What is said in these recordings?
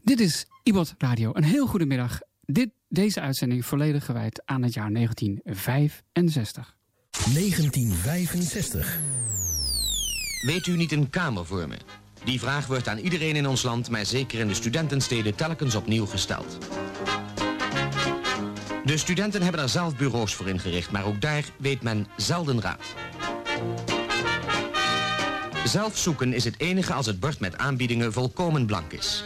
Dit is Ibot Radio. Een heel goede middag. Deze uitzending volledig gewijd aan het jaar 1965. 1965. Weet u niet een kamer voor me? Die vraag wordt aan iedereen in ons land, maar zeker in de studentensteden, telkens opnieuw gesteld. De studenten hebben er zelf bureaus voor ingericht, maar ook daar weet men zelden raad. Zelf zoeken is het enige als het bord met aanbiedingen volkomen blank is.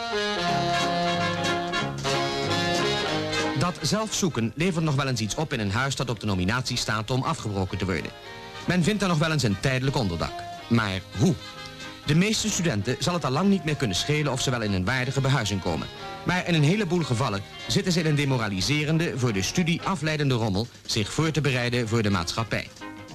Dat zelf zoeken levert nog wel eens iets op in een huis dat op de nominatie staat om afgebroken te worden. Men vindt er nog wel eens een tijdelijk onderdak. Maar hoe? De meeste studenten zal het al lang niet meer kunnen schelen of ze wel in een waardige behuizing komen. Maar in een heleboel gevallen zitten ze in een demoraliserende, voor de studie afleidende rommel zich voor te bereiden voor de maatschappij.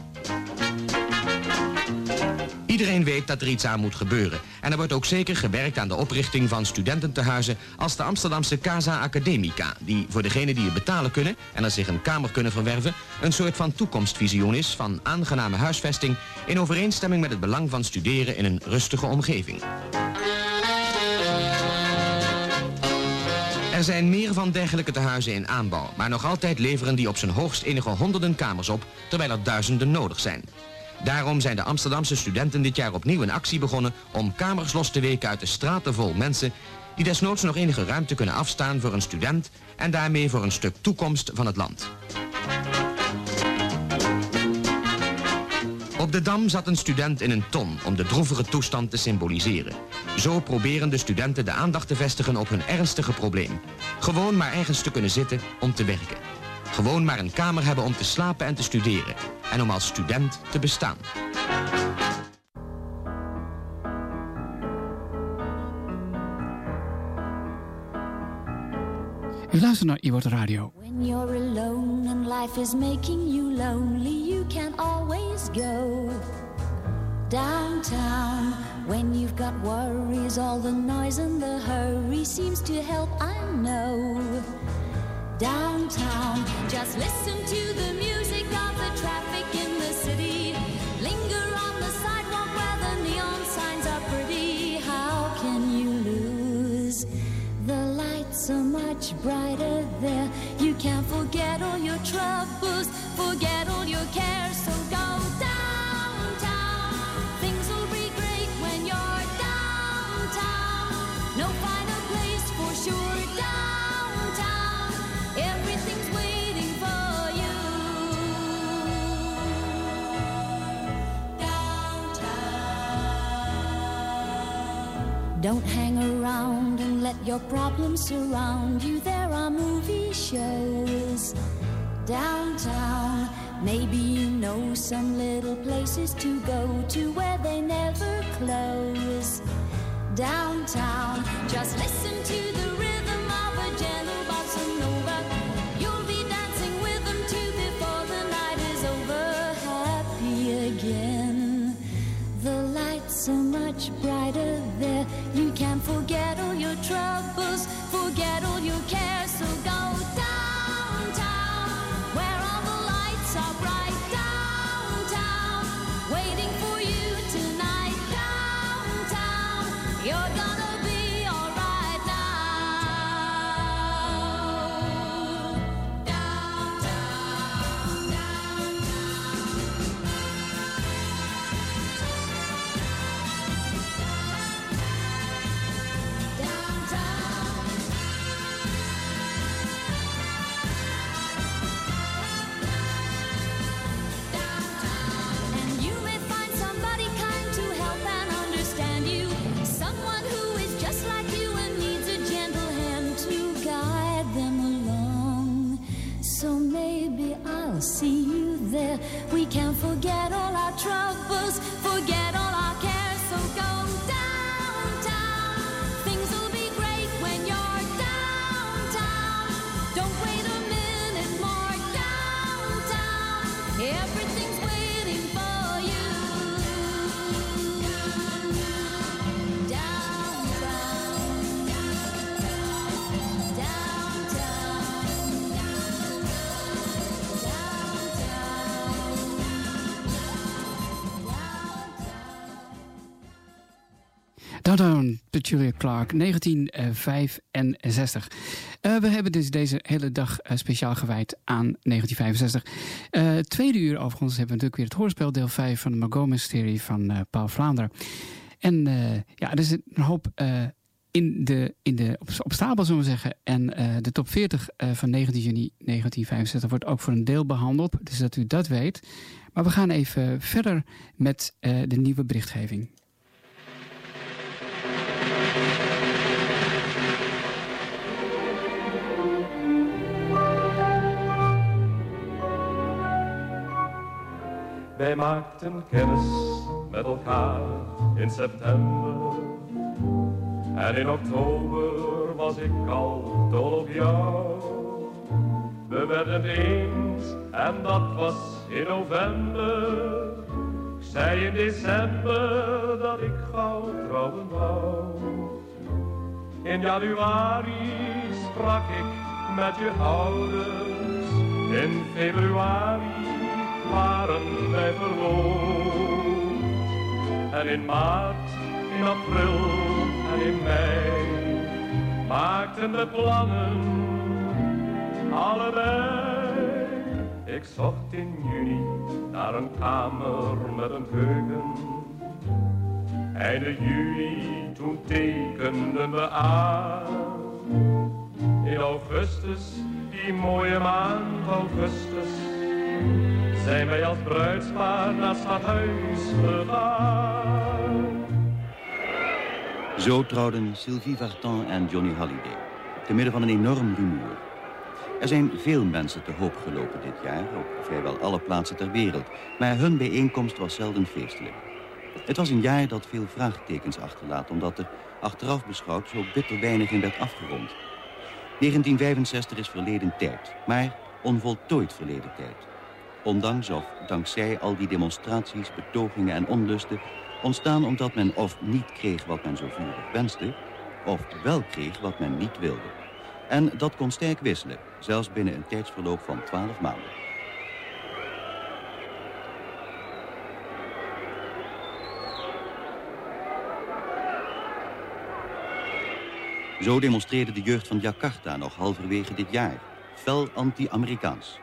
Iedereen weet dat er iets aan moet gebeuren. En er wordt ook zeker gewerkt aan de oprichting van studententehuizen als de Amsterdamse Casa Academica, die voor degenen die het betalen kunnen en er zich een kamer kunnen verwerven, een soort van toekomstvisioen is van aangename huisvesting in overeenstemming met het belang van studeren in een rustige omgeving. Er zijn meer van dergelijke tehuizen in aanbouw, maar nog altijd leveren die op zijn hoogst enige honderden kamers op, terwijl er duizenden nodig zijn. Daarom zijn de Amsterdamse studenten dit jaar opnieuw een actie begonnen om kamers los te weken uit de straten vol mensen die desnoods nog enige ruimte kunnen afstaan voor een student en daarmee voor een stuk toekomst van het land. Op de Dam zat een student in een ton om de droevige toestand te symboliseren. Zo proberen de studenten de aandacht te vestigen op hun ernstige probleem. Gewoon maar ergens te kunnen zitten om te werken. Gewoon maar een kamer hebben om te slapen en te studeren. En om als student te bestaan. U luistert naar Ibot Radio. When you're alone and life is making you lonely, you can always go downtown. When you've got worries, all the noise and the hurry seems to help, I know. Downtown, just listen to the music of the traffic in the city. Linger on the sidewalk where the neon signs are pretty. How can you lose? The lights are much brighter there. You can't forget all your troubles, forget all your cares, so go downtown. Things will be great when you're downtown. No finer place for sure, downtown. Everything's waiting for you. Downtown. Don't hang around and let your problems surround you. There are movie shows downtown. Maybe you know some little places to go to where they never close. Downtown, just listen to the rhythm of a gentle bossa nova. You'll be dancing with them too before the night is over. Happy again. The lights are much brighter there. You can forget all your troubles, forget all your cares, so go downtown, where all the lights are bright. Downtown, waiting for you tonight. Downtown, you're gonna be alright now. Downtown, and you may find somebody kind to help and understand you. Someone who is just like you and needs a gentle hand to guide them along. So maybe I'll see you there. We can forget all our troubles, forget all our cares, so go downtown. Things will be great when you're downtown. Don't wait a minute more. Downtown, everything's waiting for you. Downtown, downtown, downtown. Downtown, Petula Clark, 1965. We hebben dus deze hele dag speciaal gewijd aan 1965. Tweede uur overigens hebben we natuurlijk weer het hoorspel deel 5 van de Margot Mysterie van Paul Vlaanderen. En er is een hoop op stapel, zullen we zeggen. En de top 40 van 19 juni 1965 wordt ook voor een deel behandeld. Dus dat u dat weet. Maar we gaan even verder met de nieuwe berichtgeving. Wij maakten kennis met elkaar in september. En in oktober was ik al dol op jou. We werden eens en dat was in november. Ik zei in december dat ik gauw trouwen wou. In januari sprak ik met je ouders. In februari waren wij verloofd. En in maart, in april en in mei maakten we plannen, allebei. Ik zocht in juni naar een kamer met een keuken. Einde juli, toen tekenden we aan. In augustus, die mooie maand augustus, zijn wij als bruidspaar naar het stadhuis gegaan. Zo trouwden Sylvie Vartan en Johnny Hallyday, te midden van een enorm rumoer. Er zijn veel mensen te hoop gelopen dit jaar, op vrijwel alle plaatsen ter wereld, maar hun bijeenkomst was zelden feestelijk. Het was een jaar dat veel vraagtekens achterlaat, omdat er achteraf beschouwd zo bitter weinig in werd afgerond. 1965 is verleden tijd, maar onvoltooid verleden tijd. Ondanks of dankzij al die demonstraties, betogingen en onlusten ontstaan omdat men of niet kreeg wat men zo vurig wenste, of wel kreeg wat men niet wilde. En dat kon sterk wisselen, zelfs binnen een tijdsverloop van 12 maanden. Zo demonstreerde de jeugd van Jakarta nog halverwege dit jaar, fel anti-Amerikaans.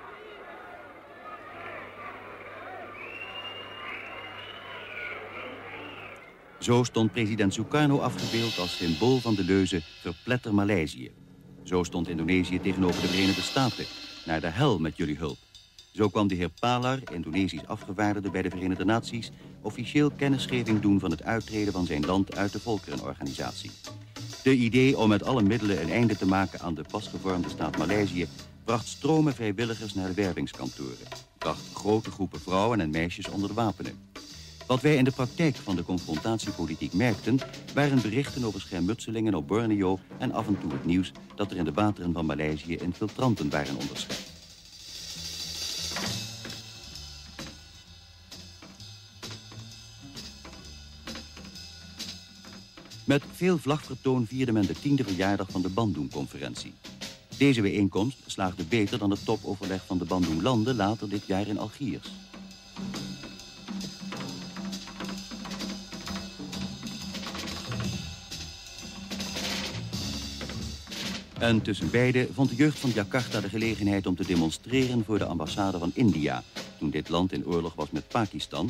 Zo stond president Sukarno afgebeeld als symbool van de leuze verpletter Maleisië. Zo stond Indonesië tegenover de Verenigde Staten. Naar de hel met jullie hulp. Zo kwam de heer Palar, Indonesisch afgevaardigde bij de Verenigde Naties, officieel kennisgeving doen van het uittreden van zijn land uit de Volkerenorganisatie. De idee om met alle middelen een einde te maken aan de pas gevormde staat Maleisië bracht stromen vrijwilligers naar de wervingskantoren. Bracht grote groepen vrouwen en meisjes onder de wapenen. Wat wij in de praktijk van de confrontatiepolitiek merkten, waren berichten over schermutselingen op Borneo en af en toe het nieuws dat er in de wateren van Maleisië infiltranten waren onderschept. Met veel vlagvertoon vierde men de 10e verjaardag van de Bandung-conferentie. Deze bijeenkomst slaagde beter dan het topoverleg van de Bandung-landen later dit jaar in Algiers. En tussen beiden vond de jeugd van Jakarta de gelegenheid om te demonstreren voor de ambassade van India, toen dit land in oorlog was met Pakistan.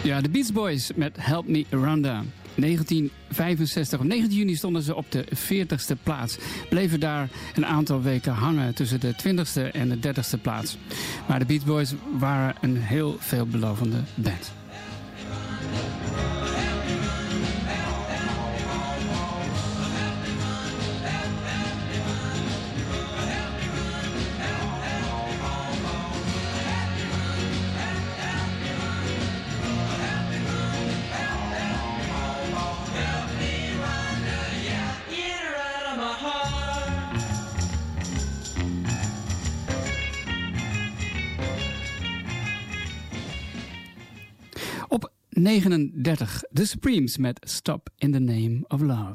Ja, de Beach Boys met Help Me Rhonda. 1965, op 19 juni stonden ze op de 40ste plaats. Bleven daar een aantal weken hangen tussen de 20ste en de 30ste plaats. Maar de Beach Boys waren een heel veelbelovende band. Op 39, The Supremes met Stop in the Name of Love.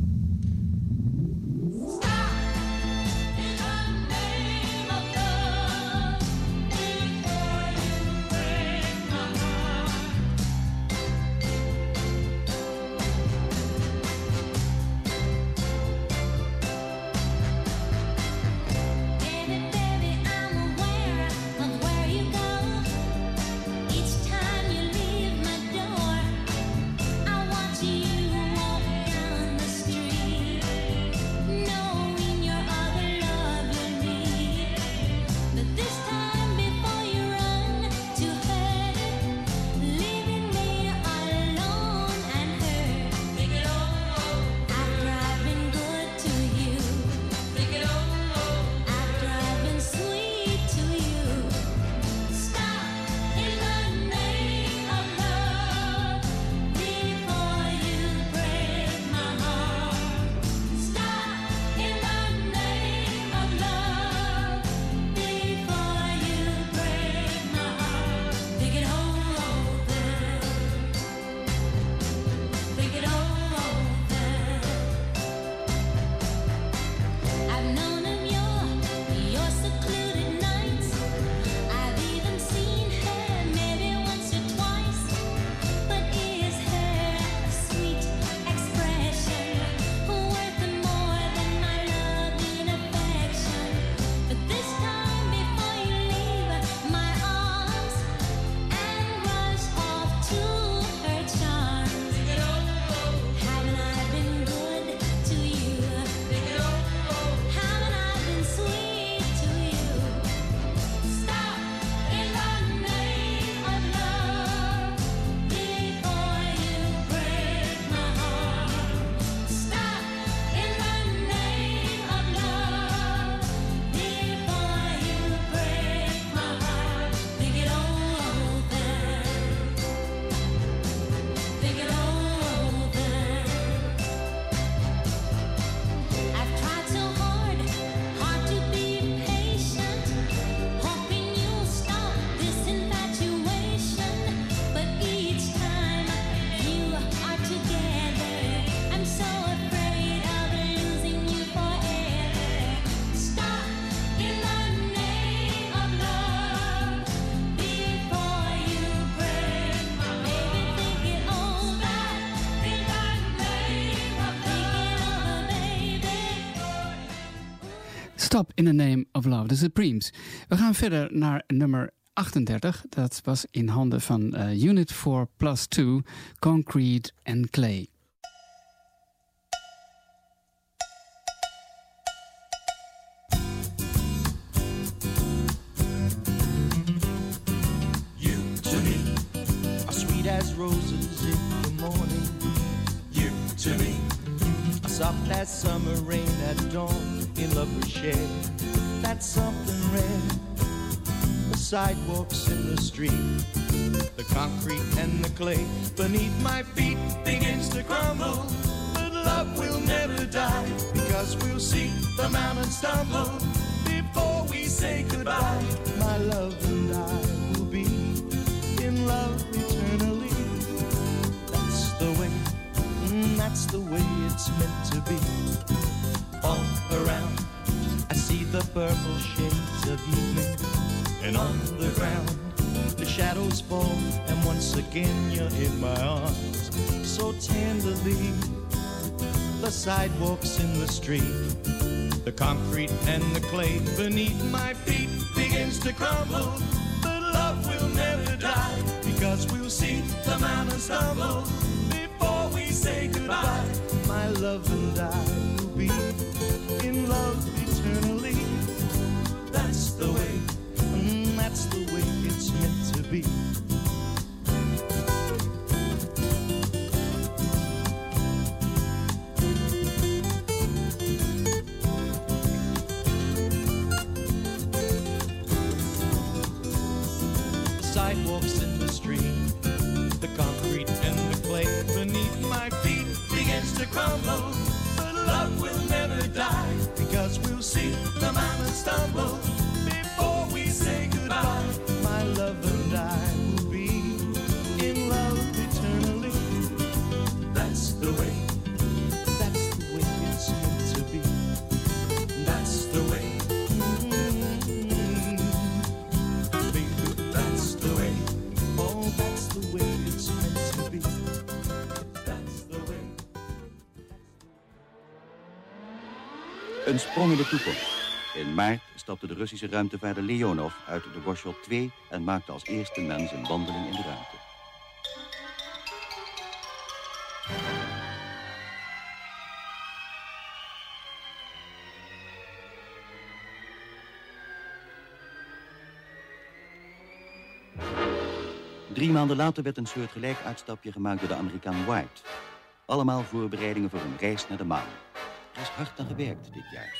Stop in the Name of Love, The Supremes. We gaan verder naar nummer 38. Dat was in handen van Unit 4+2, Concrete and Clay. You to me are sweet as roses in the morning. You to me are soft as summer rain at dawn. In love we share that something rare. The sidewalks in the street, the concrete and the clay beneath my feet begins to crumble. But love will never die, because we'll see the mountains stumble before we say goodbye. My love and I will be in love eternally. That's the way it's meant to be. All around I see the purple shades of evening, and on the ground the shadows fall, and once again you're in my arms so tenderly. The sidewalks in the street, the concrete and the clay beneath my feet begins to crumble, but love will never die, because because we'll see the man stumble before we say goodbye. My love and I will be in love eternally. That's the way it's meant to be. Sidewalks in the street, the concrete and the clay beneath my feet begins to crumble, but love will never die, because we'll see the man stumble before we say goodbye. My love and I will be in love eternally. That's the way it's meant to be. That's the way. Een sprong in de toekomst. In maart stapte de Russische ruimtevaarder Leonov uit de Voskhod 2 en maakte als eerste mens een wandeling in de ruimte. Drie maanden later werd een soortgelijk uitstapje gemaakt door de Amerikaan White. Allemaal voorbereidingen voor een reis naar de maan. Er is hard aan gewerkt dit jaar.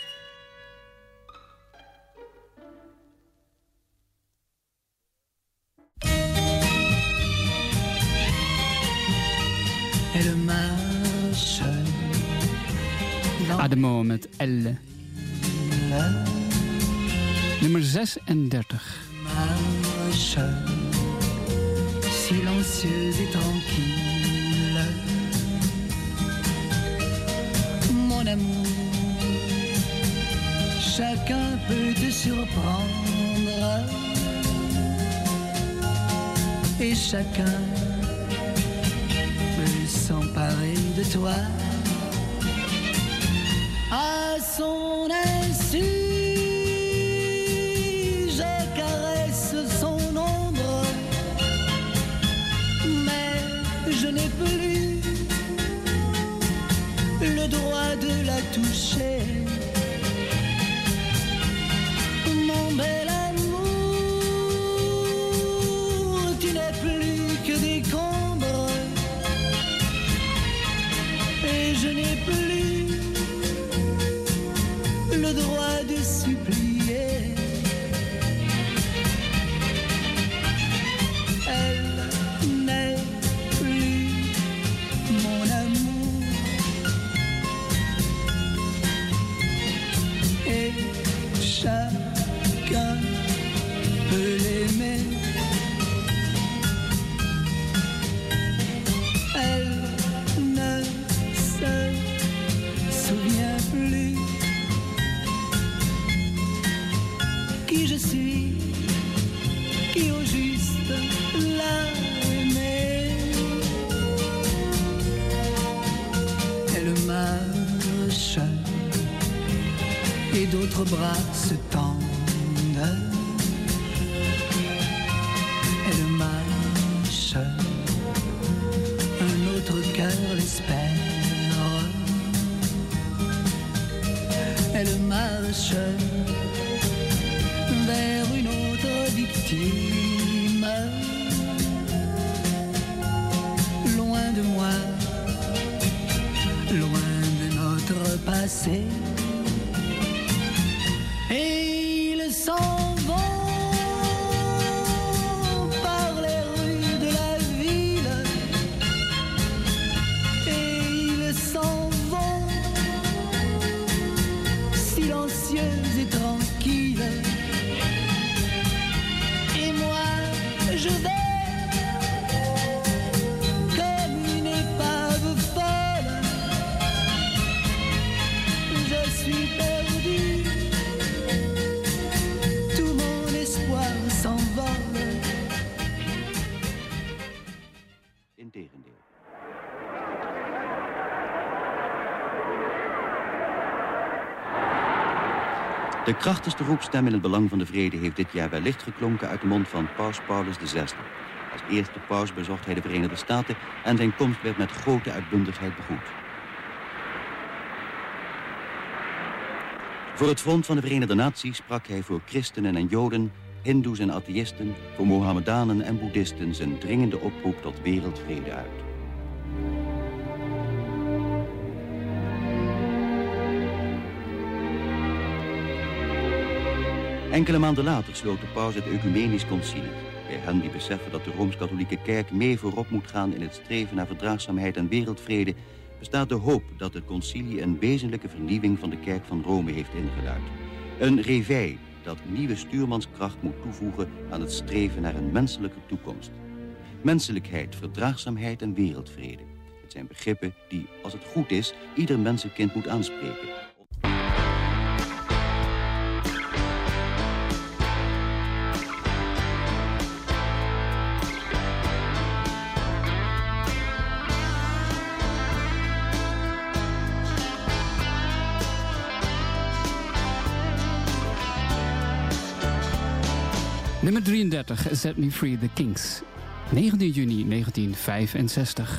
Elle marche Ademo met L. Nummer 36. Marche silencieuse et tranquille. Mon amour, chacun peut te surprendre et chacun peut s'emparer de toi à son insu. Je caresse son ombre, mais je n'ai plus le droit de la toucher. Mon bel amour, tu n'es plus que des combres et je n'ai plus le droit de supplier. Elle n'est plus mon amour et chacun peut l'aimer. Elle ne se souvient plus qui je suis, qui au juste l'a aimé. Elle marche et d'autres bras se tendent. Elle marche, un autre cœur l'espère. Elle marche vers une autre victime. Loin de moi, loin de notre passé. Et ils s'en vont par les rues de la ville. Et ils s'en vont silencieux et tranquilles. Et moi, je vais comme une épave folle. Je suis perdu. Tout mon espoir s'envole. Integendeel. De krachtigste roepstem in het belang van de vrede heeft dit jaar wellicht geklonken uit de mond van Paus Paulus VI. Als eerste paus bezocht hij de Verenigde Staten en zijn komst werd met grote uitbundigheid begroet. Voor het Front van de Verenigde Naties sprak hij voor christenen en joden, hindoes en atheïsten, voor Mohammedanen en boeddhisten zijn dringende oproep tot wereldvrede uit. Enkele maanden later sloot de paus het ecumenisch concilie. Bij hen die beseffen dat de Rooms-Katholieke Kerk mee voorop moet gaan in het streven naar verdraagzaamheid en wereldvrede, bestaat de hoop dat het concilie een wezenlijke vernieuwing van de Kerk van Rome heeft ingeluid. Een réveil dat nieuwe stuurmanskracht moet toevoegen aan het streven naar een menselijke toekomst. Menselijkheid, verdraagzaamheid en wereldvrede. Het zijn begrippen die, als het goed is, ieder mensenkind moet aanspreken. Nummer 33, Set Me Free, The Kings. 19 juni 1965.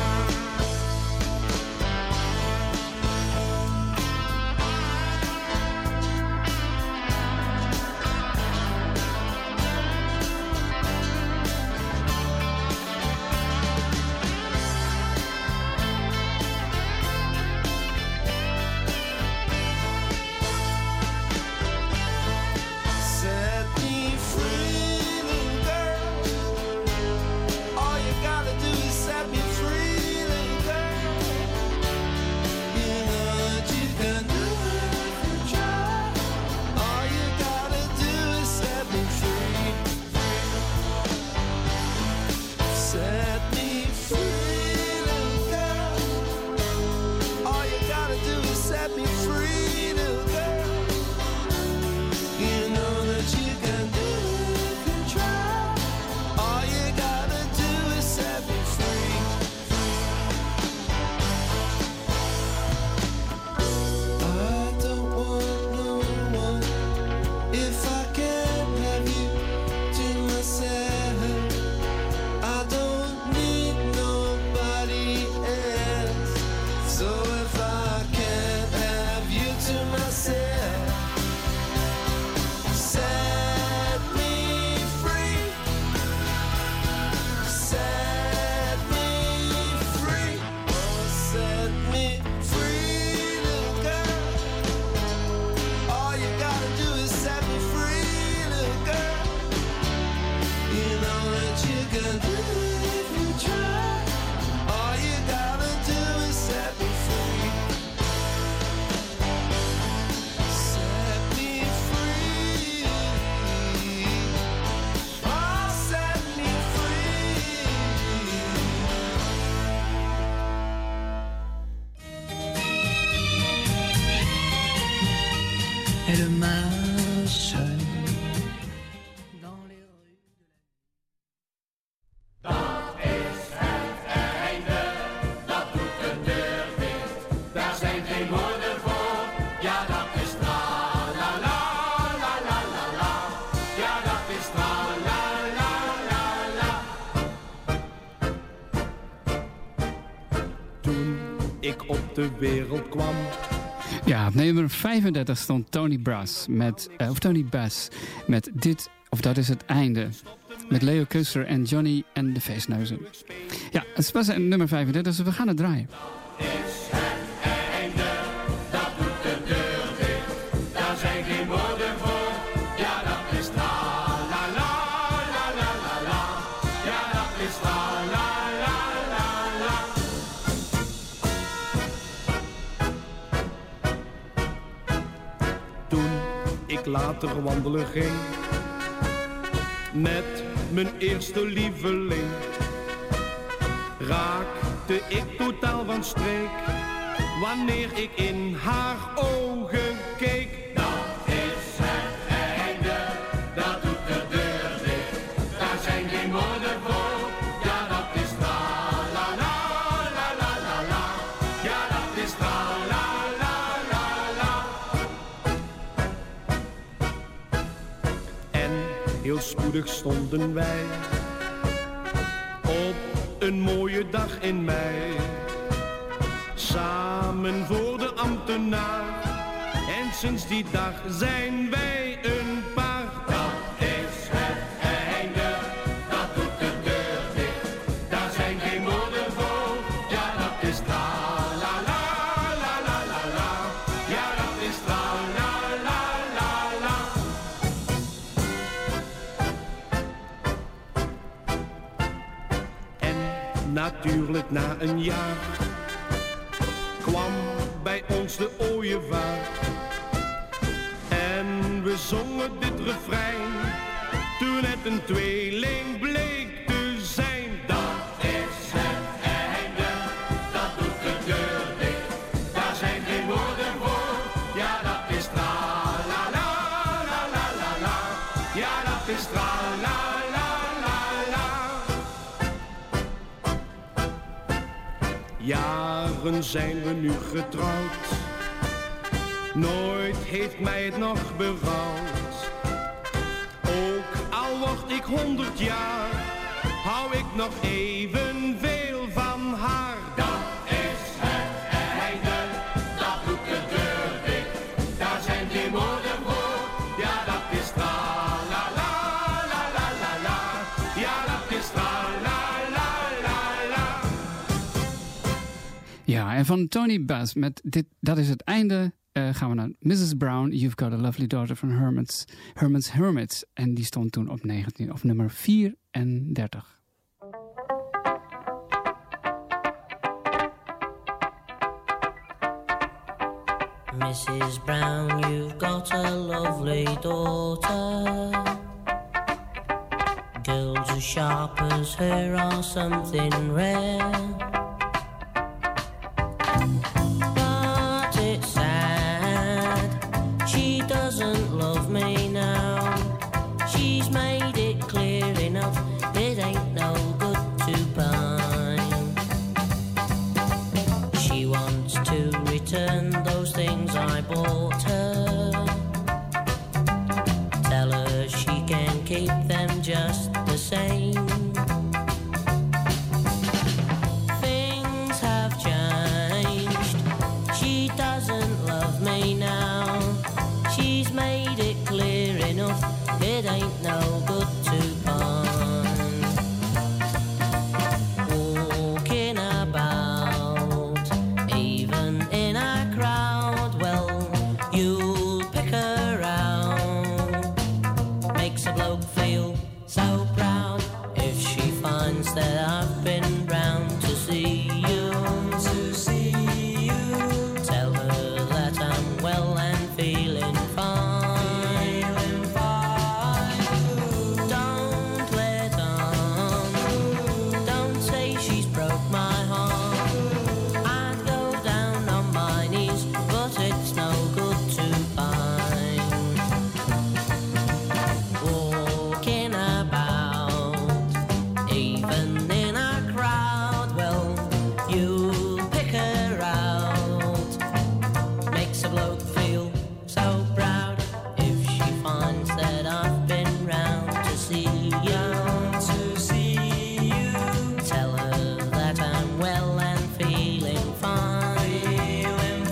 Elle marche dans les rues de la... Dat is het einde, dat doet de deur dicht. Daar zijn geen woorden voor, ja dat is tra la la la la la la. Ja dat is tra la la la la. Toen ik op de wereld kwam. Ja, op nummer 35 stond Tony Bass met Dit of Dat Is Het Einde. Met Leo Kuster en Johnny en de Feestneuzen. Ja, het was nummer 35, dus we gaan het draaien. Is het einde, dat doet de deur dicht. Daar zijn geen woorden voor, ja dat is tra la la la la la la. Ja dat is tra la la la la. Toen ik later wandelen ging met mijn eerste lieveling, raakte ik totaal van streek wanneer ik in haar ogen keek. Dat is het einde, dat doet de deur dicht. Daar zijn geen woorden voor, ja dat is tra la la la la la la. Ja dat is tra la la la la. En heel spoedig stonden wij dag in mei. Samen voor de ambtenaar. En sinds die dag zijn wij een paar. Dat is het einde, dat doet de deur dicht. Daar zijn geen woorden voor, ja dat is tra la la la la la la. Ja dat is tra la la la la. En natuurlijk na een jaar kwam bij ons de ooievaar. En we zongen dit refrein, toen het een tweeling bleek te zijn. Dat is het einde, dat doet de deur dicht. Daar zijn geen woorden voor, ja dat is tra la la la la la la. Ja dat is tra la la la la. Jaren zijn we nu getrouwd, nooit heeft mij het nog berouwd. Ook al word ik 100 jaar, hou ik nog evenveel van haar. Dat is het einde, dat doet de deur dicht. Daar zijn geen woorden voor, ja dat is tra la la la la la la. Ja dat is tra la la la la. Ja, en van Tony Bass met dit, dat is het einde. Gaan we naar Mrs. Brown, You've Got a Lovely Daughter van Herman's Hermits. En die stond toen op nummer 34. Mrs. Brown, you've got a lovely daughter. Girls as sharp as her are something rare. But it's sad, she doesn't love me now. She's made it clear enough, it ain't no good to pine. She wants to return those things I bought her. Tell her she can keep them just the same. Things have changed, she doesn't love me now. She's made it clear enough, it ain't no good to pine. Walking about, even in a crowd, well, you'll pick her out. Makes a bloke feel so proud if she finds that I've been round to see you. Tell her that I'm well and feeling fine. Don't let on, don't say she's broke my heart. I'd go down on my knees, but it's no good to pine. Walking about, even in a crowd, well, you pick her out. Makes a bloke feel so proud if she finds that I've been round to see you. Tell her that I'm well and feeling fine.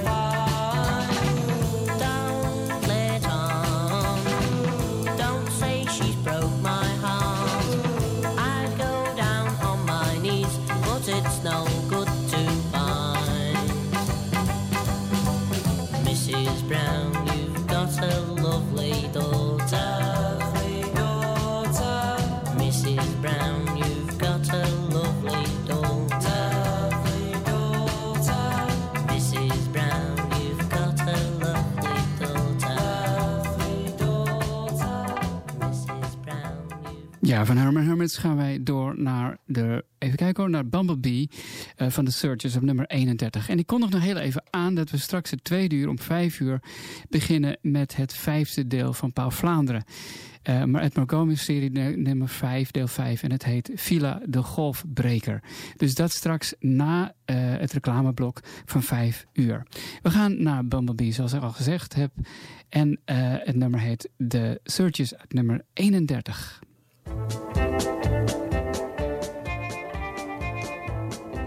Don't let on, don't say she's broke my heart. I'd go down on my knees, but it's no good to pine. Mrs. Brown, you've got a lovely daughter. Mrs. Brown, you've got a lovely daughter. Mrs. Brown, you've got a lovely daughter. Mrs. Brown, Ja, van Herman Hermits gaan wij door naar naar Bumblebee van The Searchers op nummer 31. En ik kondig nog heel even aan dat we straks het tweede uur om 5 uur beginnen met het 5e deel van Paul Vlaanderen. Maar het Montgomery-serie nummer 5, deel 5. En het heet Villa de Golfbreker. Dus dat straks na het reclameblok van 5 uur. We gaan naar Bumblebee, zoals ik al gezegd heb. En het nummer heet The Searchers uit nummer 31.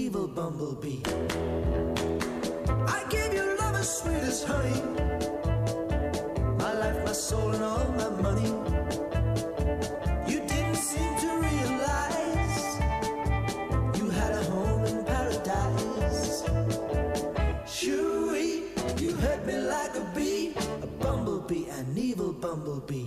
evil bumblebee. I gave you love as sweet as honey, my life, my soul, and all my money. You didn't seem to realize you had a home in paradise. Shoo-wee, you hurt me like a bee, a bumblebee, an evil bumblebee.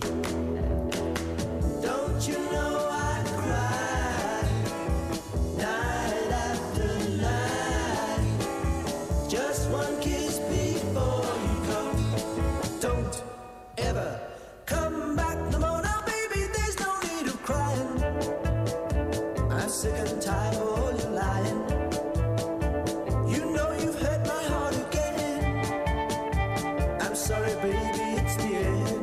Don't you know I cry night after night? Just one kiss before you go. Don't ever come back no more. Now, baby, there's no need of crying. I'm sick and tired of all your lying. You know you've hurt my heart again. I'm sorry, baby, it's the end.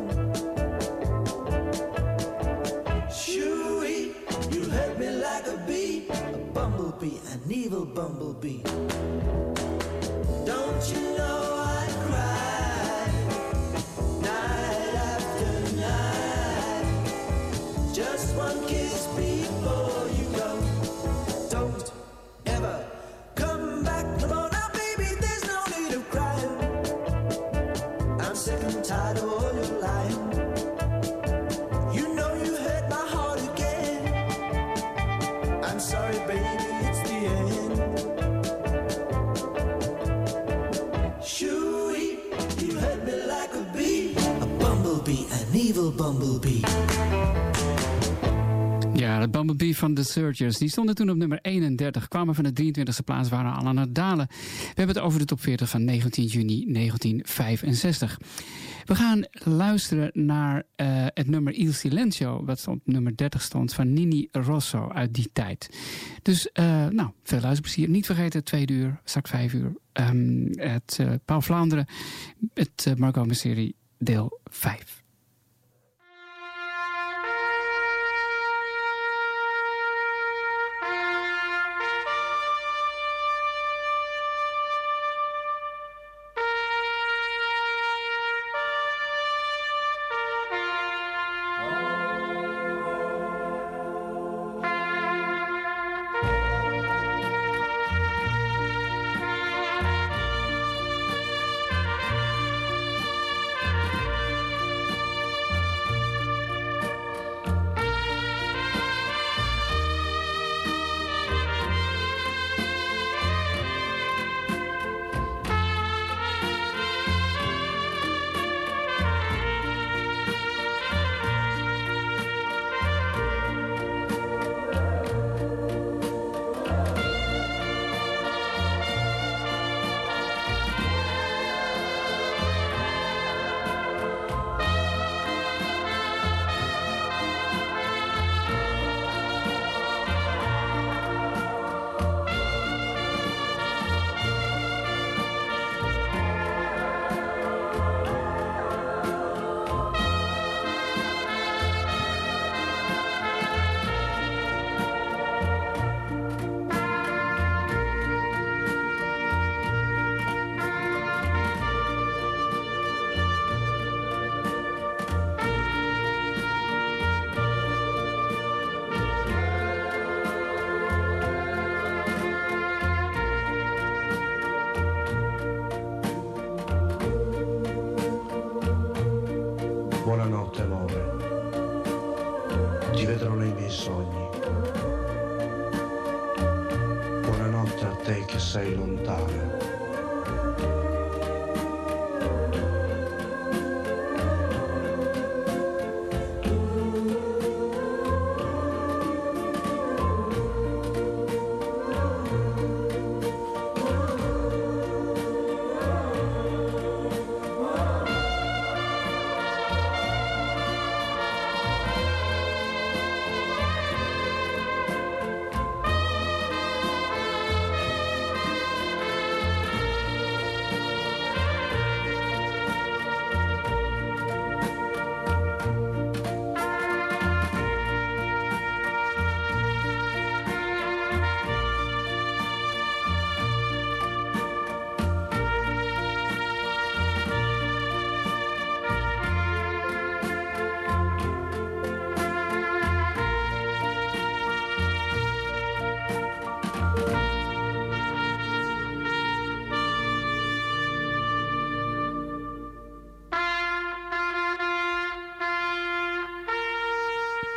Shoo-wee, you hurt me like a bee, a bumblebee, an evil bumblebee. Don't you know I cry night after night? Just one kiss before you go. Don't ever come back no more. Now, baby, there's no need of crying. I'm sick and tired of all your lying. You know you hurt my heart again. I'm sorry, baby, it's the end. Shoo-wee, you hurt me like a bee, a bumblebee, an evil bumblebee. Ja, de Bumblebee van The Searchers. Die stonden toen op nummer 31. Kwamen van de 23e plaats, waren al aan het dalen. We hebben het over de top 40 van 19 juni 1965. We gaan luisteren naar het nummer Il Silenzio, wat op nummer 30 stond, van Nini Rosso uit die tijd. Dus, veel luisterplezier. Niet vergeten, 2 uur, straks 5 uur. Het Paul Vlaanderen, het Margot-serie deel 5. Buonanotte amore, ti vedrò nei miei sogni. Buonanotte a te che sei lontana.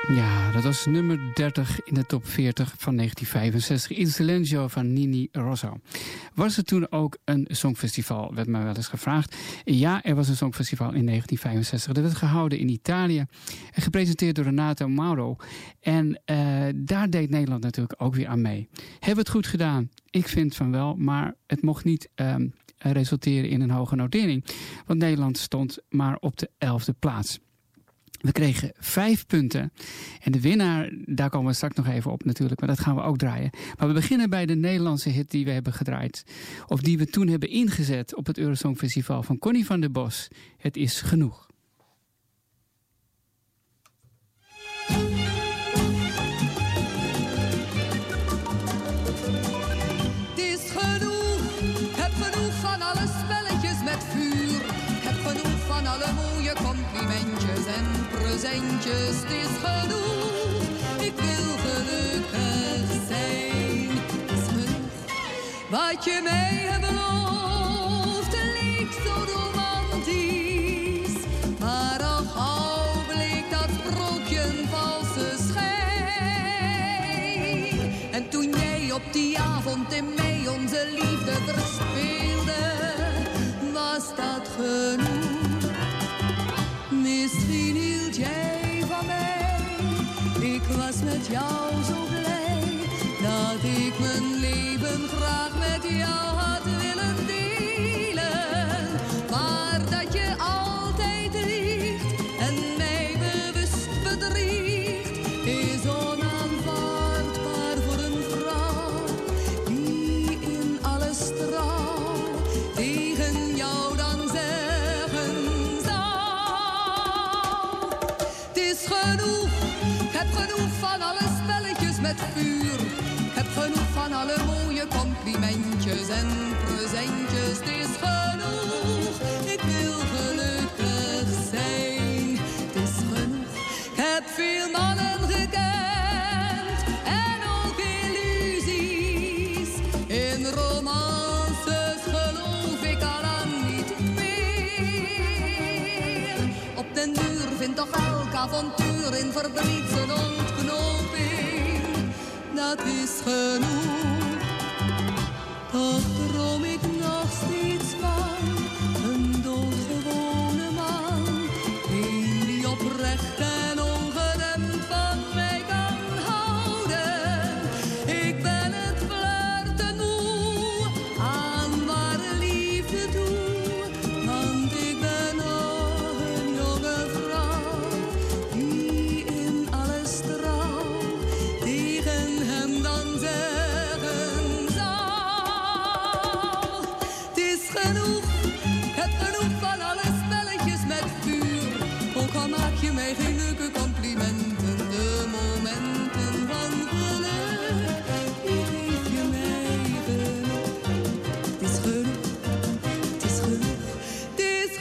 Ja, dat was nummer 30 in de top 40 van 1965. Il Silenzio van Nini Rosso. Was er toen ook een songfestival, werd mij wel eens gevraagd. Ja, er was een songfestival in 1965. Dat werd gehouden in Italië en gepresenteerd door Renato Mauro. En daar deed Nederland natuurlijk ook weer aan mee. Hebben we het goed gedaan? Ik vind van wel, maar het mocht niet resulteren in een hoge notering. Want Nederland stond maar op de 11e plaats. We kregen 5 punten. En de winnaar, daar komen we straks nog even op natuurlijk. Maar dat gaan we ook draaien. Maar we beginnen bij de Nederlandse hit die we hebben gedraaid. Of die we toen hebben ingezet op het Eurosongfestival van Connie van der Bos. Het is genoeg. Het is genoeg. Ik heb genoeg van alle spelletjes met vuur. Ik heb genoeg van alle mooie complimentjes en presentjes. Het is genoeg. Ik wil gelukkig zijn. Het is genoeg. Wat je mij hebt beloofd leek zo romantisch. Maar al gauw bleek dat sprookje een valse schijn. En toen jij op die avond in mij onze liefde verspeelde, was dat genoeg. Misschien hield jij van mij. Ik was met jou zo blij dat ik mijn leven graag met jou had willen delen. Maar dat je altijd liegt en mij bewust bedriegt, is onaanvaardbaar voor een vrouw die in alle straal tegen jou dan zeggen zou. Het is genoeg, ik heb genoeg van alle spelletjes met vuur. Ik heb genoeg van alle mooie complimentjes en presentjes. Het is genoeg, ik wil gelukkig zijn. Het is genoeg, ik heb veel mannen gekend en ook illusies. In romances geloof ik al lang niet meer. Op den duur vindt toch elk avontuur in verdriet zijn ontknoping. Dat is genoeg. Toch droom ik nog steeds van een doodgewone man. Een die oprecht en ongeremd van mij kan houden. Ik ben het flirten moe, aan ware liefde toe. Want ik ben nog een jonge vrouw die in alle straal tegen hem dan zeggen zou. Het is genoeg, ik heb genoeg van alle spelletjes met vuur. Ook al maak je mij geen leuke complimenten, de momenten van geluk, die geef je mij genoeg. Het is genoeg, het is genoeg, het is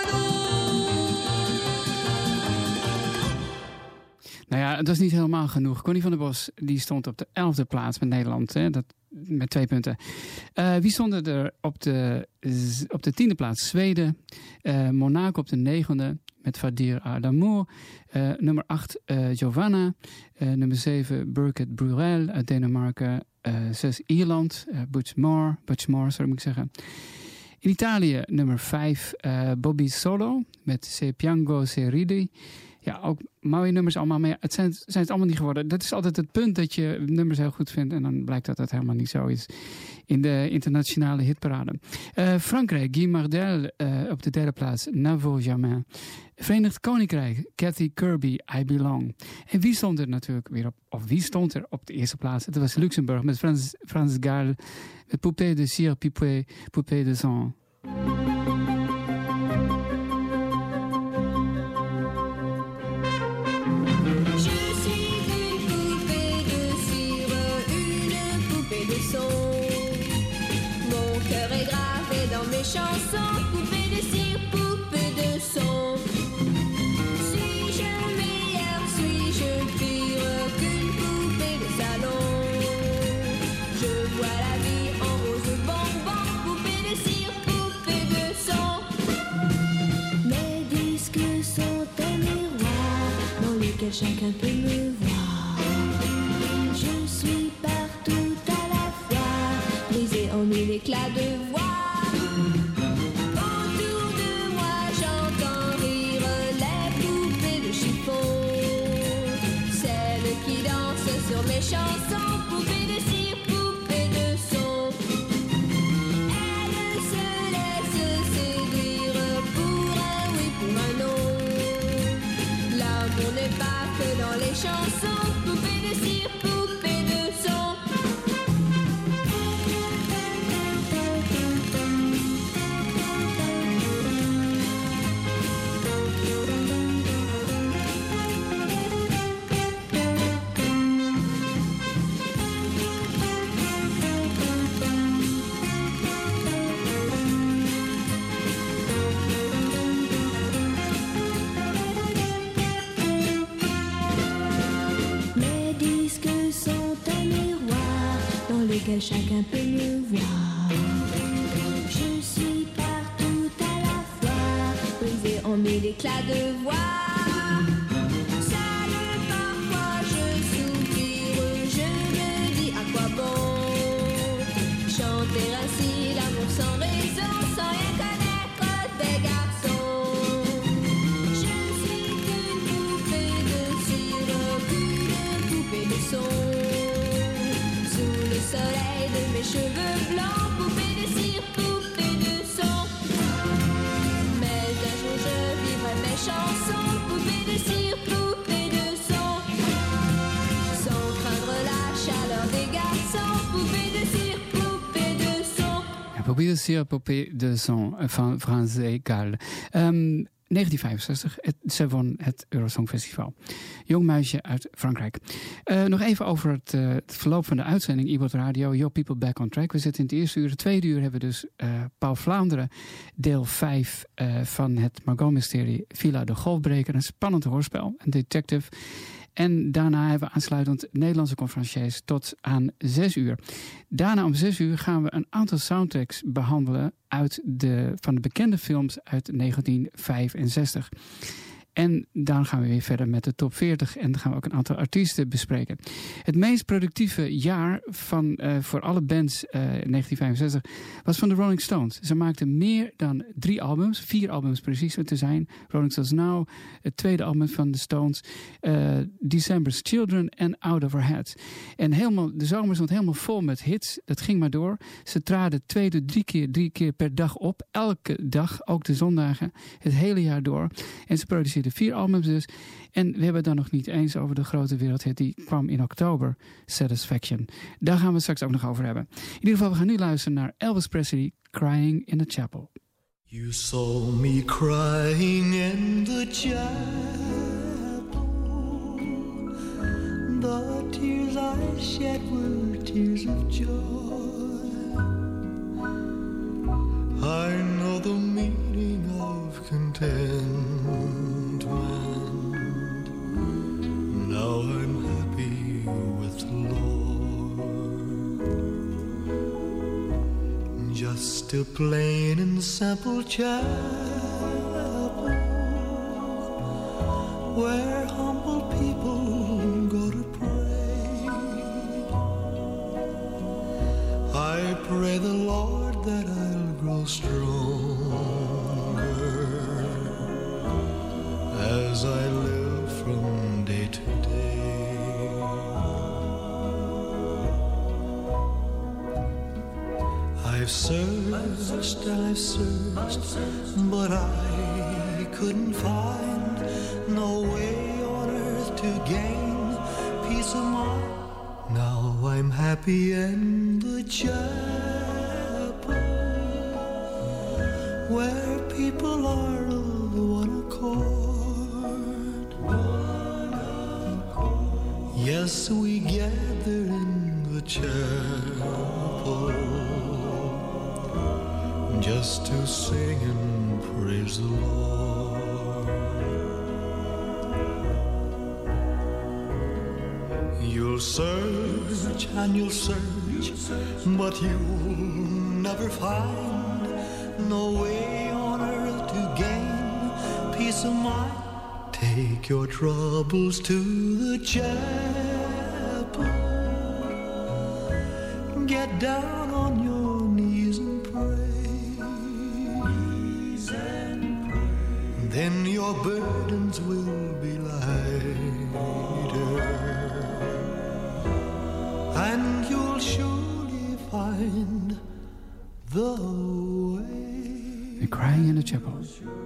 genoeg. Nou ja, dat is niet helemaal genoeg. Connie van der Bos die stond op de 11e plaats met Nederland. Hè, met 2 punten. Wie stonden er op de 10e plaats? Zweden. Monaco op de 9e met Fadir Adamour. Nummer 8 Giovanna. Nummer 7 Birgit Brurel uit Denemarken. 6 Ierland. Butch Moore, zou ik zeggen. In Italië nummer 5 Bobby Solo met Se Piango Se Ridi. Ja, ook mooie nummers allemaal. Maar ja, het zijn het allemaal niet geworden. Dat is altijd het punt dat je nummers heel goed vindt. En dan blijkt dat helemaal niet zo is in de internationale hitparade. Frankrijk, Guy Mardel op de 3e plaats. N'avo jamais. Verenigd Koninkrijk, Cathy Kirby, I Belong. En wie stond er natuurlijk weer op? Of wie stond er op de 1e plaats? Het was Luxemburg met Frans Gall. Met Poupée de Cire, Poupée de Sang. Chanson, poupée de cire, poupée de son. Suis-je meilleure, suis-je pire qu'une poupée de salon? Je vois la vie en rose bonbon, poupée de cire, poupée de son. Mes disques sont un miroir dans lequel chacun peut me en mille éclats de voix. Autour de moi, j'entends rire les poupées de chiffon, celles qui dansent sur mes chansons, poupées de cire, poupées de son. Elles se laissent séduire pour un oui, pour un non. L'amour n'est pas que dans les chansons, poupées de cire, poupées de son. Mes disques sont un miroir dans lequel chacun peut me voir. Je suis partout à la fois, brisée en mille éclats de voix. Seule parfois je soupire, je me dis à quoi bon chanter ainsi l'amour sans raison, sans rien connaître des garçons. Je suis qu'une poupée de cire, qu'une poupée de son. Sous le soleil de mes cheveux blancs, poupée de cire, poupée de son. Mais un jour je vivrai mes chansons, poupée de cire, poupée de son. Sans craindre la chaleur des garçons, poupée de cire, poupée de son. Ja, Poupée de cire, poupée de son van Frans Gall. 1965, ze won het Eurosongfestival. Jong meisje uit Frankrijk. Nog even over het verloop van de uitzending Ibot Radio, Your People Back on Track. We zitten in het eerste uur. Het tweede uur hebben we dus Paul Vlaanderen, deel 5 van het Margot-mysterie Villa de Golfbreker. Een spannend hoorspel, een detective. En daarna hebben we aansluitend Nederlandse conferenciers tot aan 6 uur. Daarna om 6 uur gaan we een aantal soundtracks behandelen van de bekende films uit 1965. En dan gaan we weer verder met de top 40 en dan gaan we ook een aantal artiesten bespreken. Het meest productieve jaar voor alle bands in 1965 was van de Rolling Stones. Ze maakten meer dan 4 albums precies te zijn. Rolling Stones Now, het tweede album van de Stones, December's Children en Out of Our Heads. En de zomer stond helemaal vol met hits. Dat ging maar door. Ze traden 2 tot 3 keer per dag op. Elke dag, ook de zondagen, het hele jaar door. En ze produceerden 4 albums dus. En we hebben het dan nog niet eens over de grote wereldhit die kwam in oktober, Satisfaction. Daar gaan we het straks ook nog over hebben. In ieder geval, we gaan nu luisteren naar Elvis Presley, Crying in the Chapel. You saw me crying in the chapel. The tears I shed were tears of joy. I know the meaning of contentment. Now I'm happy with the Lord. Just a plain and simple chapel where humble people go to pray. I pray the Lord that I'll grow stronger as I live from day to day. I've searched and I've searched, but I couldn't find no way on earth to gain peace of mind. Now I'm happy in the chapel where people are of one accord. Yes, we gather in the chapel just to sing and praise the Lord. You'll search and you'll search, but you'll never find no way on earth to gain peace of mind. Take your troubles to the chapel. Get down on your knees The Crying in the Chapel.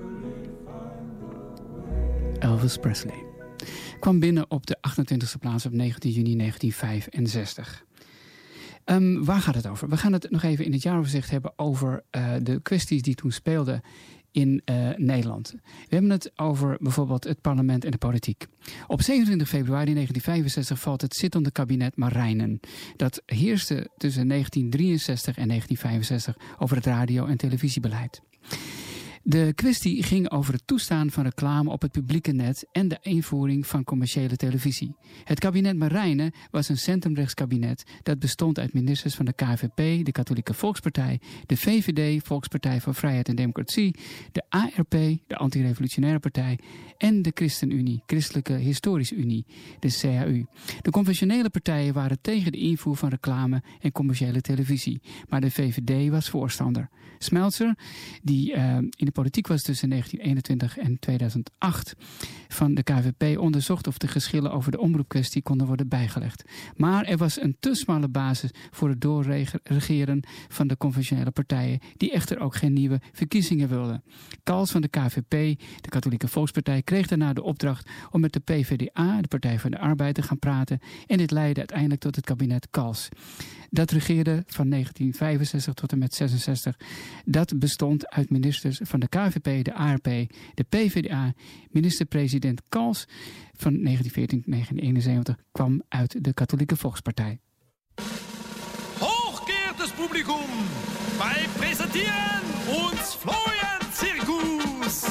Elvis Presley kwam binnen op de 28e plaats op 19 juni 1965. Waar gaat het over? We gaan het nog even in het jaaroverzicht hebben over de kwesties die toen speelden in Nederland. We hebben het over bijvoorbeeld het parlement en de politiek. Op 27 februari 1965 valt het zittende kabinet Marijnen. Dat heerste tussen 1963 en 1965 over het radio- en televisiebeleid. De kwestie ging over het toestaan van reclame op het publieke net en de invoering van commerciële televisie. Het kabinet Marijnen was een centrumrechtskabinet dat bestond uit ministers van de KVP, de Katholieke Volkspartij, de VVD, Volkspartij voor Vrijheid en Democratie, de ARP, de Antirevolutionaire Partij en de ChristenUnie, Christelijke Historische Unie, de CHU. De conventionele partijen waren tegen de invoer van reclame en commerciële televisie, maar de VVD was voorstander. Smeltzer, die in de politiek was tussen 1921 en 2008 van de KVP, onderzocht of de geschillen over de omroepkwestie konden worden bijgelegd. Maar er was een te smalle basis voor het doorregeren van de conventionele partijen, die echter ook geen nieuwe verkiezingen wilden. Kals van de KVP, de Katholieke Volkspartij, kreeg daarna de opdracht om met de PvdA, de Partij van de Arbeid, te gaan praten en dit leidde uiteindelijk tot het kabinet Kals. Dat regeerde van 1965 tot en met 66. Dat bestond uit ministers van de KVP, de ARP, de PvdA. Minister-president Kals van 1914 tot 1971 kwam uit de Katholieke Volkspartij. Hochgeehrtes Publikum, wij presenteren ons Florian-Circus.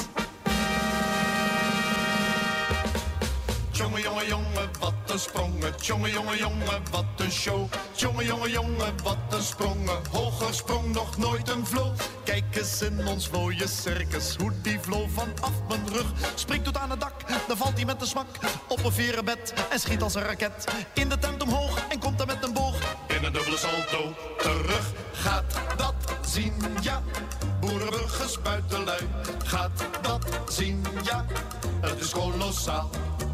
Jongen, jongen, jongen, wat een sprongen. Jongen, jongen, jongen, wat een show. Jongen, jongen, jongen, wat een sprongen. Hoger sprong nog nooit een vlo. Kijk eens in ons mooie circus, hoe die vlo vanaf mijn rug springt tot aan het dak. Dan valt hij met een smak op een verenbed en schiet als een raket in de tent omhoog en komt er met een boog in een dubbele salto terug. Gaat dat zien, ja. Boerenburgers buitenlui. Gaat dat zien, ja. Het is kolossaal.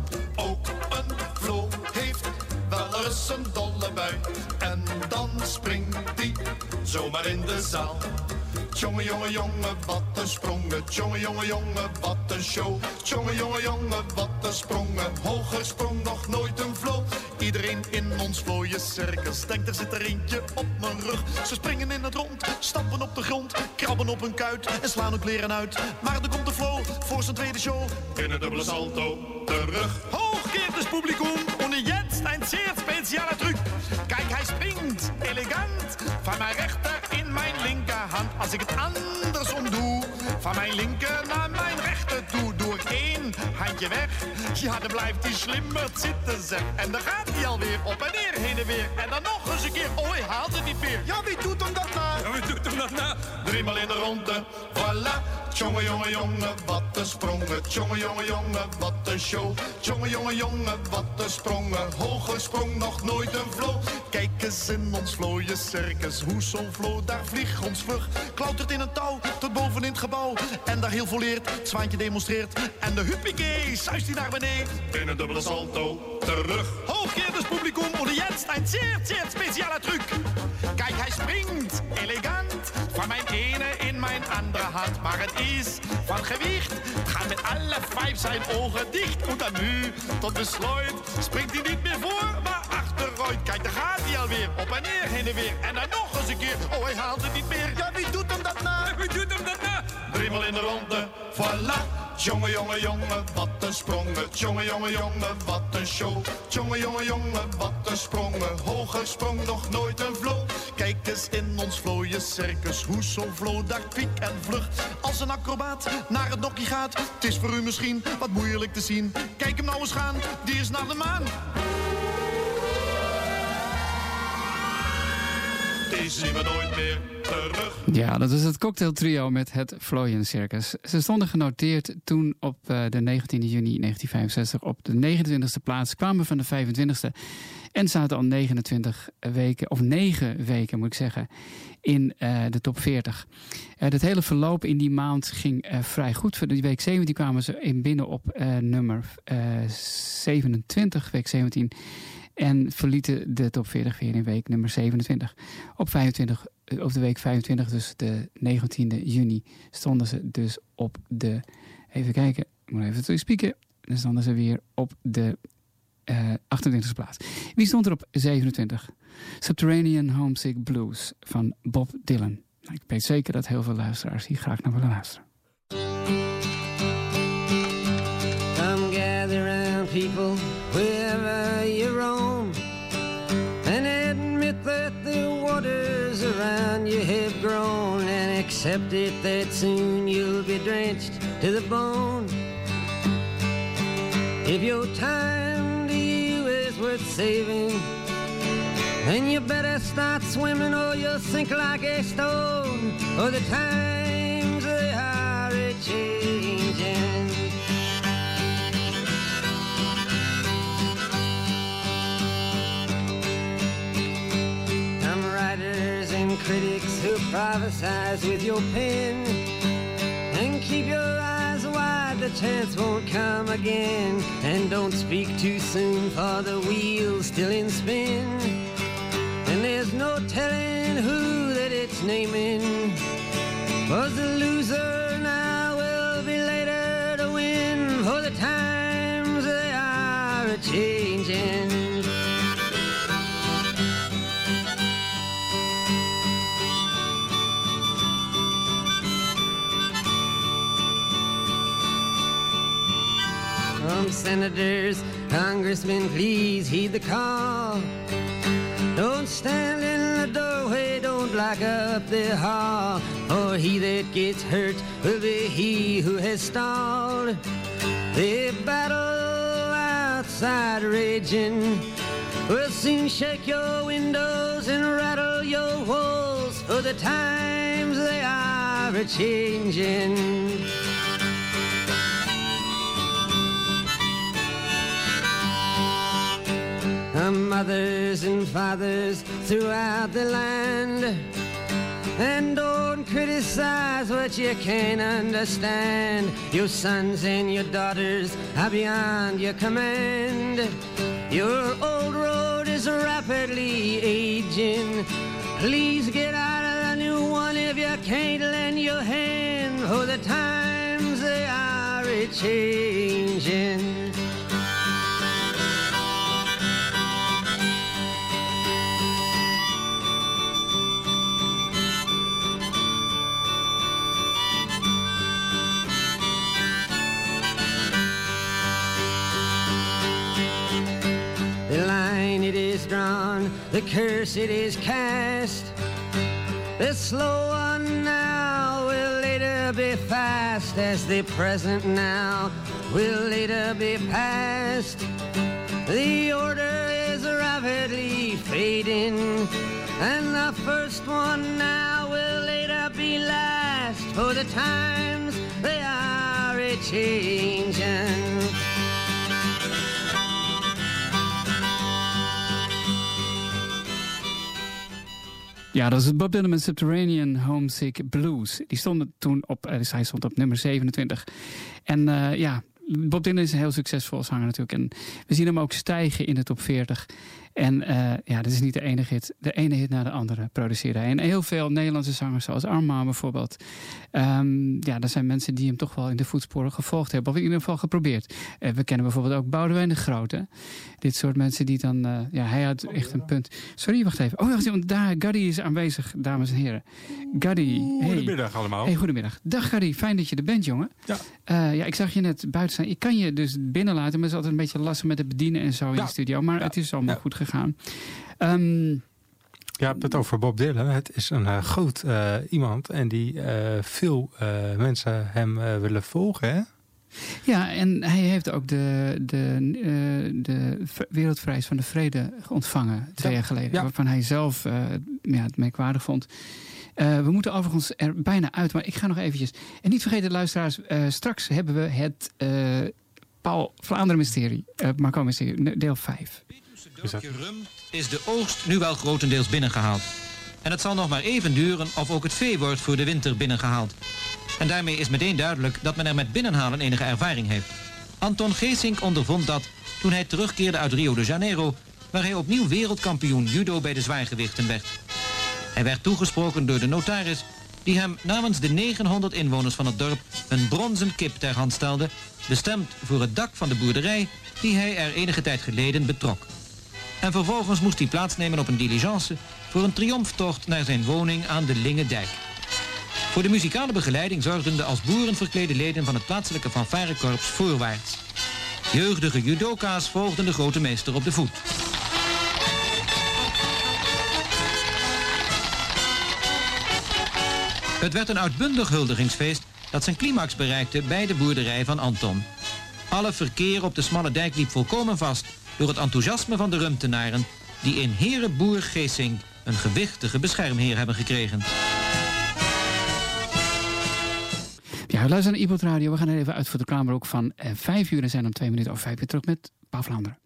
Ook een vlo heeft wel eens een dolle bui. En dan springt die zomaar in de zaal. Tjonge, jonge, jonge, wat een sprongen. Tjonge, jonge, jonge, wat een show. Tjonge, jonge, jonge, wat een sprongen. Hoger sprong nog nooit een vlo. Iedereen in ons mooie circus denkt er zit er eentje op mijn rug. Ze springen in het rond, stampen op de grond, krabben op hun kuit en slaan hun kleren uit. Maar er komt de flow voor zijn tweede show in een dubbele salto terug. Hochgeehrtes Publikum, und jetzt ein zeer speciale truc. Kijk, hij springt elegant van mijn rechter in mijn linkerhand. Als ik het andersom doe, van mijn linker naar mijn rechter toe, doe ik één handje weg. Ja, dan blijft hij slimmer zitten, zeg. En dan gaat hij alweer op en neer, heen en weer. En dan nog eens een keer, oh, hij haalt het niet meer. Ja, wie doet hem dat na? Ja, wie doet hem dat na? Driemaal in de ronde, voilà. Tjonge, jonge, jonge, wat een sprongen. Tjonge, jonge, jonge, wat een show. Tjonge, jonge, jonge, wat een sprongen. Hoger sprong nog nooit een vlo. Kijk eens in ons vlooie circus, hoe zo'n vlo daar vliegt ons vlug. Klautert in een touw tot boven in het gebouw. En daar heel volleerd het zwaantje demonstreert. En de huppakee, zuist hij naar beneden in een dubbele salto terug. Hochgeehrtes Publikum, und jetzt ein zeer speciale truc. Kijk, hij springt elegant van mijn ene in mijn andere hand. Maar het is van gewicht, het gaat met alle 5 zijn ogen dicht. En dan nu, tot besluit, springt hij niet meer voor, maar achteruit. Kijk, daar gaat hij alweer, op en neer, heen en weer. En dan nog eens een keer, oh, hij haalt het niet meer. Ja, wie doet hem dat na? Wie doet hem dat na? Driemaal in de ronde, voilà. Jonge, jonge, jonge, wat een sprongen. Jonge, jonge, jonge, wat een show. Jonge, jonge, jonge, wat een sprongen. Hoger sprong nog nooit een vlo. Kijk eens in ons vlooie circus, hoe zo'n vlo daar kwiek en vlug als een acrobaat naar het nokkie gaat. Het is voor u misschien wat moeilijk te zien. Kijk hem nou eens gaan, die is naar de maan. Die zien we nooit meer terug. Ja, dat is het cocktailtrio met het Florian Circus. Ze stonden genoteerd toen op de 19 juni 1965 op de 29e plaats, kwamen van de 25e en zaten al 29 weken, of 9 weken moet ik zeggen, in de top 40. Het hele verloop in die maand ging vrij goed. Voor die week 17 kwamen ze binnen op nummer 27, week 17. En verlieten de top 40 weer in week nummer 27. Op de week 25, dus de 19e juni, stonden ze dus op de... Even kijken, ik moet even te spieken. Dan stonden ze weer op de 28e plaats. Wie stond er op 27? Subterranean Homesick Blues van Bob Dylan. Ik weet zeker dat heel veel luisteraars hier graag naar willen luisteren. Come gather round people wherever you roam, and admit that the waters around you have grown, and accept it that soon you'll be drenched to the bone. If your time to you is worth saving, then you better start swimming or you'll sink like a stone, or the times they are a-changing. Some writers and critics who prophesize with your pen, and keep your eyes wide, the chance won't come again. And don't speak too soon, for the wheel's still in spin, and there's no telling who that it's naming. 'Cause the loser now will be later to win, for the times they are a-changing. Senators, congressmen, please heed the call. Don't stand in the doorway, don't block up the hall, for he that gets hurt will be he who has stalled. The battle outside raging will soon shake your windows and rattle your walls, for the times they are a-changing. Mothers and fathers throughout the land, and don't criticize what you can't understand. Your sons and your daughters are beyond your command. Your old road is rapidly aging. Please get out of the new one if you can't lend your hand, for the times they are a-changing. Drawn, the curse it is cast. The slow one now will later be fast, as the present now will later be past. The order is rapidly fading, and the first one now will later be last, for the times they are a-changing. Ja, dat is het Bob Dylan met Subterranean Homesick Blues. Die stonden toen op, hij stond op nummer 27. En Bob Dylan is een heel succesvol zanger natuurlijk. En we zien hem ook stijgen in de top 40. En dit is niet de enige hit. De ene hit na de andere produceerde hij. En heel veel Nederlandse zangers, zoals Armand bijvoorbeeld. Er zijn mensen die hem toch wel in de voetsporen gevolgd hebben. Of in ieder geval geprobeerd. We kennen bijvoorbeeld ook Boudewijn de Grote. Dit soort mensen die dan... hij had echt een punt. Sorry, wacht even. Want daar, Gaddy is aanwezig, dames en heren. Gaddy, hey. Goedemiddag allemaal. Hey, goedemiddag. Dag Gaddy, fijn dat je er bent, jongen. Ja. Ik zag je net buiten staan. Ik kan je dus binnenlaten, maar het is altijd een beetje lastig met het bedienen en zo in de studio. Maar het is allemaal goed gegaan. Je hebt het over Bob Dylan. Het is een groot iemand en die veel mensen hem willen volgen, hè? Ja, en hij heeft ook de Wereldprijs van de Vrede ontvangen 2 jaar geleden. Ja. Waarvan hij zelf het merkwaardig vond. We moeten overigens er bijna uit, maar ik ga nog eventjes... En niet vergeten, luisteraars, straks hebben we het Paul Vlaanderen mysterie, Marco mysterie, deel 5. Rum is de oogst nu wel grotendeels binnengehaald. En het zal nog maar even duren of ook het vee wordt voor de winter binnengehaald. En daarmee is meteen duidelijk dat men er met binnenhalen enige ervaring heeft. Anton Geesink ondervond dat toen hij terugkeerde uit Rio de Janeiro waar hij opnieuw wereldkampioen judo bij de zwaargewichten werd. Hij werd toegesproken door de notaris, die hem namens de 900 inwoners van het dorp een bronzen kip ter hand stelde, bestemd voor het dak van de boerderij die hij er enige tijd geleden betrok. En vervolgens moest hij plaatsnemen op een diligence voor een triomftocht naar zijn woning aan de Linge-dijk. Voor de muzikale begeleiding zorgden de als boeren verklede leden van het plaatselijke fanfarekorps Voorwaarts. Jeugdige judoka's volgden de grote meester op de voet. Het werd een uitbundig huldigingsfeest dat zijn climax bereikte bij de boerderij van Anton. Alle verkeer op de smalle dijk liep volkomen vast door het enthousiasme van de Rumtenaren, die in Herenboer Geesink een gewichtige beschermheer hebben gekregen. Ja, we luisteren naar Ipoh Radio. We gaan er even uit voor de reclameblok van 5 uur en zijn om 2 minuten of 5 uur terug met Paul Vlaanderen.